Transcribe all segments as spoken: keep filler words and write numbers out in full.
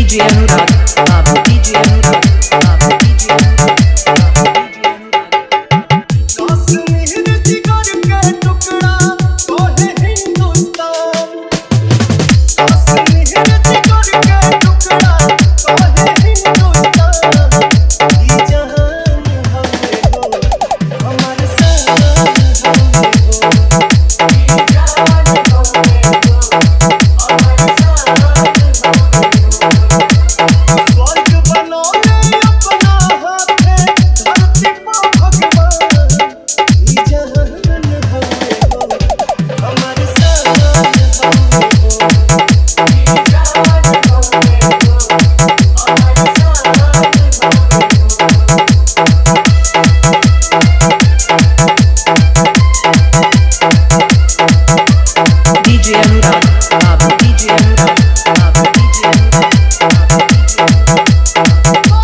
D J Anurag, Babu D J Anurag, Babu D J Anurag, Babu D J Anurag. Kashmir जिगर के टुकड़ा तोहे हिंदुस्तान, कश्मीर जिगर के टुकड़ा तोहे हिंदुस्तान। ई जहान हवे हो हमार शान हवे हो, ई जहान हवे हो हमार शान हवे हो। स्वर्ग बनौले अपना हाथे धरती पर भगवान, ई जहान हवे हो हमार शान हवे हो, ई जहान हवे हो हमार शान हवे हो। D J Anurag, Babu D J Anurag, Babu D J Anurag, Babu D J Anurag.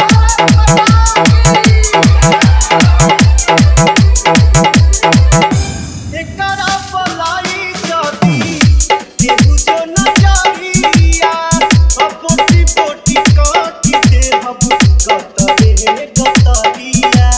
एकरा पलाई जाती केहू जो न जाइया, पोटी पोटी काटी देहब कतरे कतरिया।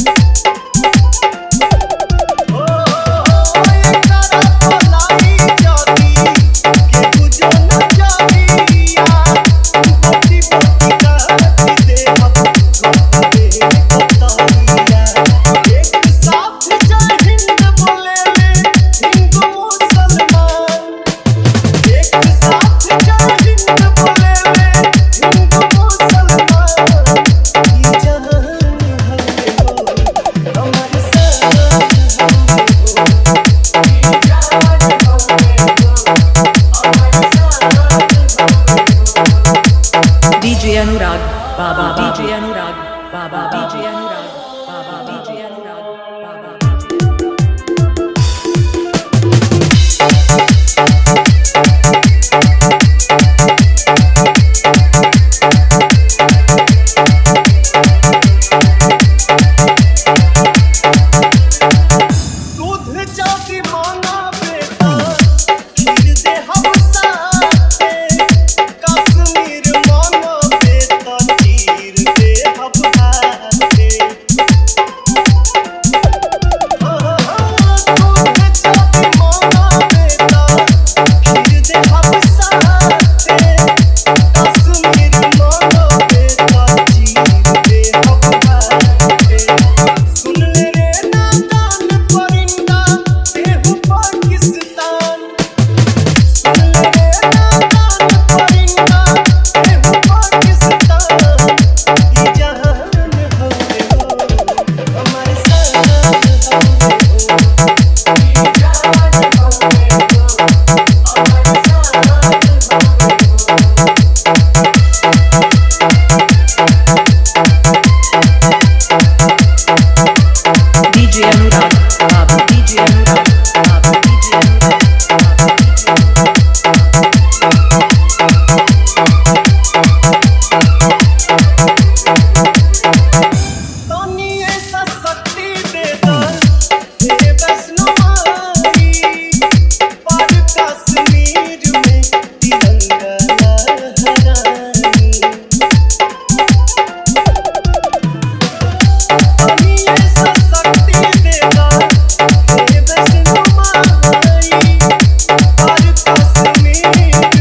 ओ एकरा पलाई जाती केहू जो न जाइया, पोटी पोटी काटी देहब कतरे कतरिया। एक साथ जय हिंद बोले हिंदू मुसलमान, एक साथ जय हिंद बोले हिंदू मुसलमान। ई जहान हवे हो हमार शान हवे हो, ई जहान हवे हो हमार शान हवे हो। D J Anurag, Baba D J Anurag, Baba D J Anurag, Baba D J Anurag, Baba D J Anurag. दूध जाती मांगा बेटा खीर दे हम साथे, कश्मीर मांगा बेटा चीर दे हम हाथे। दूध जाती मांगा बेटा खीर दे हम साथे, कश्मीर मांगा बेटा चीर दे हम हाथे। सुन ले रे नादान परिंदा तेहू पाकिस्तान, सुन ले रे नादान परिंदा तेहू पाकिस्तान। ई जहान हवे हो हमार शान हवे हो, ई जहान हवे हो हमार शान हवे हो। D J Anurag, Babu D J Anurag, Babu D J Anurag, Babu D J Anurag. तानी ऐसा शक्ति दे दान हे वैष्णो माई, पर कश्मीर में तिरंगा लहरानी। तानी ऐसा शक्ति दे दान हे वैष्णो माई, पर कश्मीर